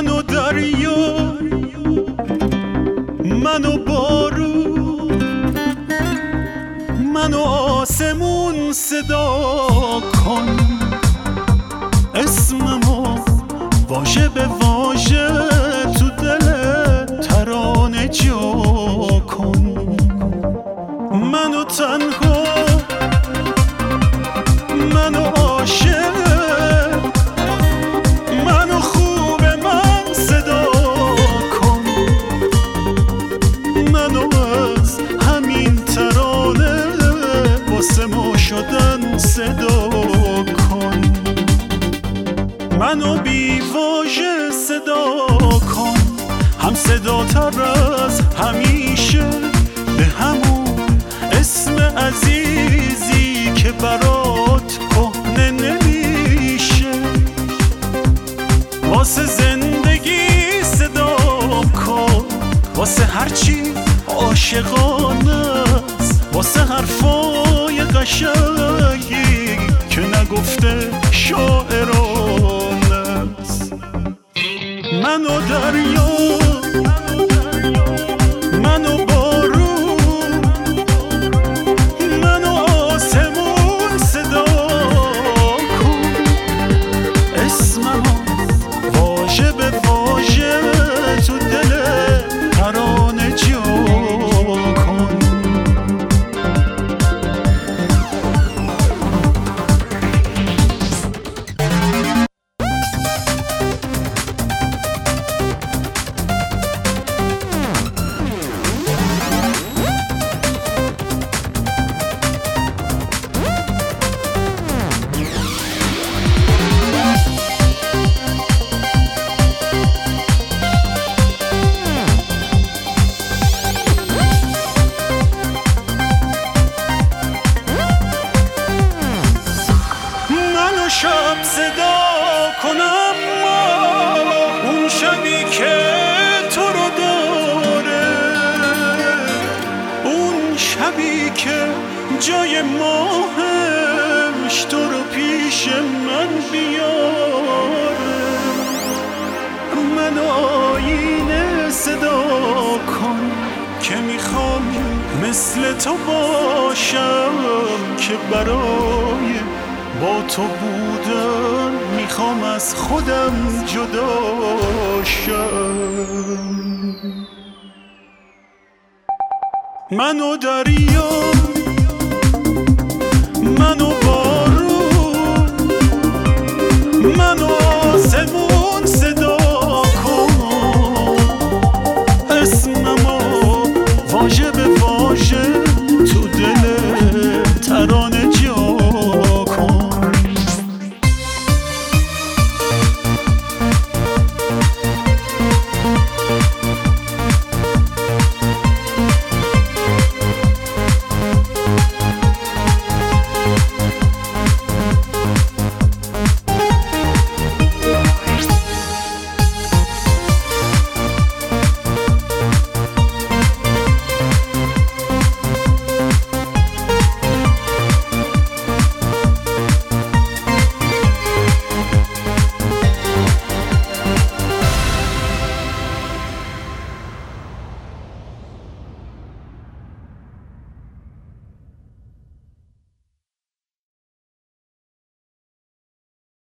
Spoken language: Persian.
من و دریا، من و بارون، من و آسمون صدا کن اسممو واژه به واژه تو دل ترانه جا کن. منو تنها، منو عاشق، منو خوب من صدا کن. منو از همین ترانه واسه ما شدن صدا کن. منو بی واژه صدا کن، هم صدا تر از همیشه به همون اسم عزیزی که برات کهنه نمیشه. واسه زندگی صدا کن، واسه هرچی عاشقانه است، واسه حرفای قشنگی که نگفته شاعرانه است. منو دریا، منو بارون، منو آسمون صدا کن اسممو واژه به واژه تو دل ترانه جا کن. شب صدا کنم ما اون شبی که تو رو داره، اون شبی که جای ماهش تو رو پیش من بیاره. من آینه صدا کن که میخوام مثل تو باشم، که برای با تو بودن میخوام از خودم جدا شم. من و دریا، من و